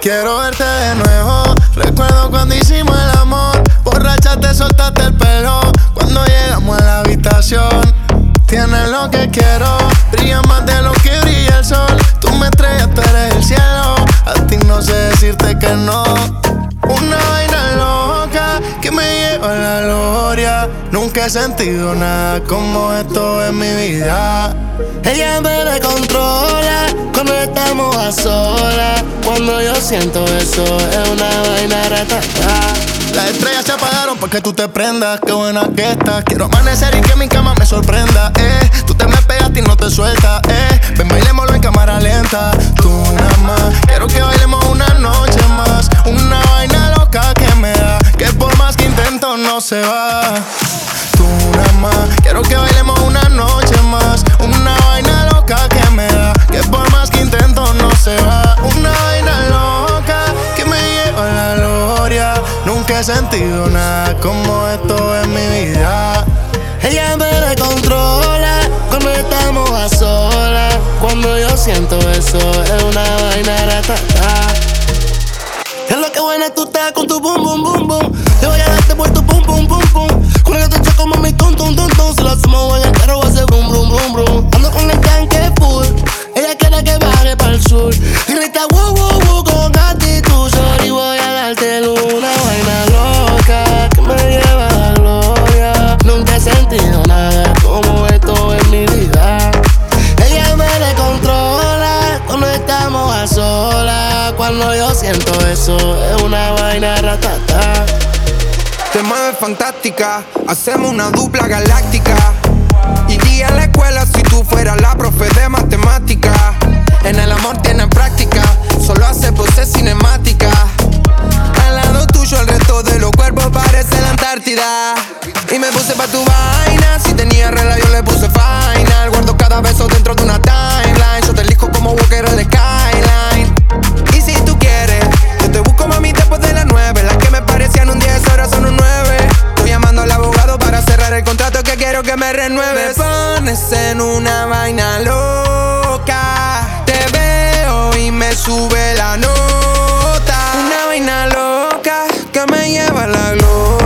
Quiero verte de nuevo. Recuerdo cuando hicimos el amor. Borracha te soltaste el pelo cuando llegamos a la habitación. Tienes lo que quiero, brilla más de lo que brilla el sol. Tú me estrellas, tú eres el cielo. A ti no sé decirte que no. Una vaina loca que me lleva a la gloria. Nunca he sentido nada como esto en mi vida. Ella me descontrola cuando estamos a solas. Cuando yo siento eso es una vaina ratata. Las estrellas se apagaron porque tú te prendas. Qué buena que estás. Quiero amanecer y que mi cama me sorprenda. Tú te me pegaste y no te sueltas. Ven, bailémoslo en cámara lenta. Tú nada más. Quiero que bailemos una noche más. Una vaina loca que me da, que por más que intento no se va. Tú nada más. Quiero que bailemos una noche más. Una vaina loca que me da, que por más que intento no se va. Una vaina loca que me lleva a la gloria. Nunca he sentido nada como esto en mi vida. Ella me descontrola cuando estamos a solas. Cuando yo siento eso es una vaina ratata. Es lo que buena tú estás con tu boom boom boom boom. Te voy a darte por tu pum pum pum pum. Con el te como mi tum tum tum tum. Si lo hacemos en el carro va a ser brum brum brum brum. Ando con el tanque full. Ella quiere que baje para el sur. Y grita wow wow wow con actitud. Sorry, voy a darte una vaina loca que me lleva a la gloria. Nunca he sentido nada como esto en mi vida. Ella me descontrola cuando estamos a solas. Cuando yo siento eso es una vaina ratata. Te mueves fantástica, hacemos una dupla galáctica. Iría a la escuela si tú fueras la profe de matemática. En el amor tienes práctica, solo hace poses cinemática. Al lado tuyo el resto de los cuerpos parece la Antártida. Y me puse pa' tu vaina, si tenía regla yo le puse final. Guardo cada beso dentro de una timeline. Yo te elijo como Walker en el Skyline. Y si tú quieres, yo te busco mami después de las 9. Las que me parecían un 10 ahora son un 9. Estoy llamando al abogado para cerrar el contrato que quiero que me renueves. Me pones en una vaina loca. Te veo y me sube la nota. Una vaina loca que me lleva a la gloria.